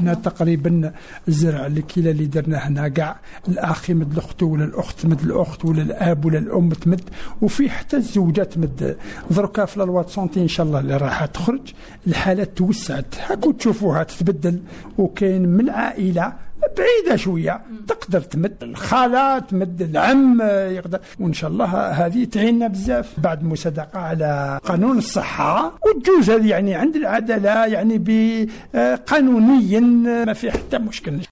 احنا تقريبا الزرع الكيلة اللي درنا هنا كاع الاخ يمد الاخت ولا الاخت تمد الاخت ولا الاب ولا الام تمد، وفي حتى الزوجه تمد. دركا في الوات سونتي ان شاء الله اللي راح تخرج الحالات توسعت، هاكو تشوفوها تتبدل، وكاين من عائله بعيدة شوية تقدر تمد الخالة تمد العم يقدر، وإن شاء الله هذه تعيننا بزاف بعد مصادقة على قانون الصحة، وتجوز هذه يعني عند العدالة يعني بقانونيا ما في حتى مشكل.